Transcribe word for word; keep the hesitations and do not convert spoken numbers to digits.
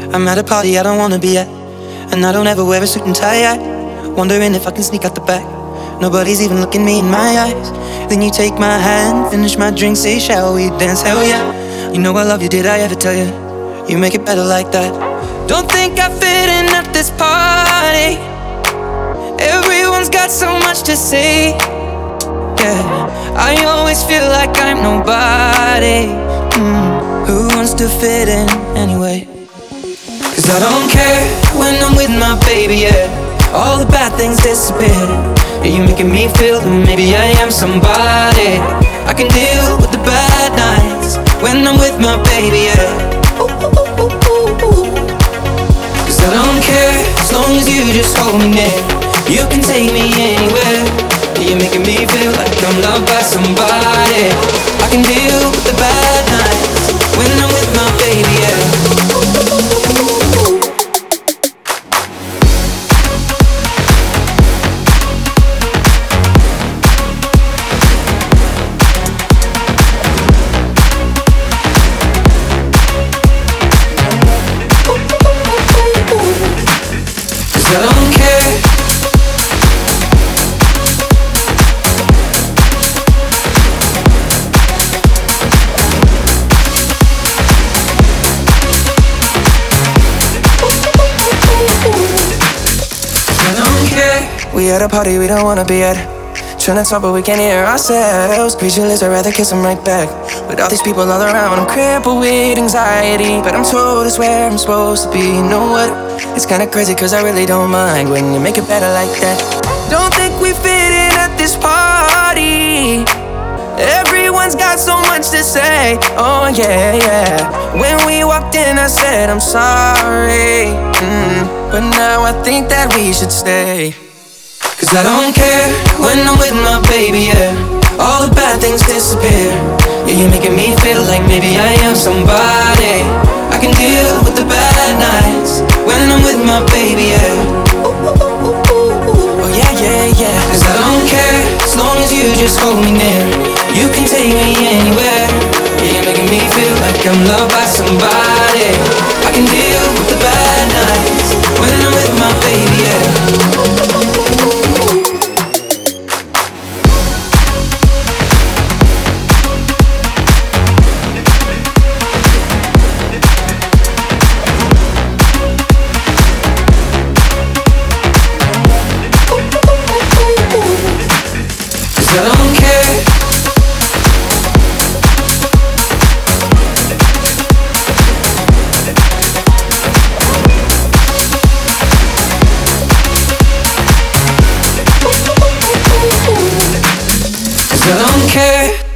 I'm at a party I don't wanna be at, and I don't ever wear a suit and tie yet. Wondering if I can sneak out the back. Nobody's even looking me in my eyes. Then you take my hand, finish my drink, say shall we dance? Hell yeah. You know I love you, did I ever tell you? You make it better like that. Don't think I fit in at this party. Everyone's got so much to say. Yeah, I always feel like I'm nobody. mm, Who wants to fit in anyway? Cause I don't care when I'm with my baby, yeah. All the bad things disappear. Yeah, you're making me feel that maybe I am somebody. I can deal with the bad nights when I'm with my baby, yeah. Ooh, ooh, ooh, ooh, ooh. Cause I don't care as long as you just hold me near. You can take me anywhere. Yeah, you're making me feel like I'm loved by somebody. I can deal with the bad nights when I'm with my baby, yeah. I don't care. I don't care. We at a party we don't wanna be at. Trying to talk but we can't hear ourselves. Speechless, I'd rather kiss them right back. With all these people all around, I'm crippled with anxiety, but I'm told it's where I'm supposed to be. You know what? It's kinda crazy cause I really don't mind when you make it better like that. Don't think we fit in at this party. Everyone's got so much to say. Oh yeah, yeah. When we walked in I said I'm sorry, mm, but now I think that we should stay. Cause I don't care when I'm with my baby, yeah. All the bad things disappear. Yeah, you're making me feel like maybe I am somebody. I can deal with the bad nights when I'm with my baby, yeah. Oh yeah, yeah, yeah. Cause I don't care as long as you just hold me near. You can take me anywhere. Yeah, you're making me feel like I'm loved by somebody. I can deal with the bad nights when I'm with my baby, yeah. I don't care. I don't care.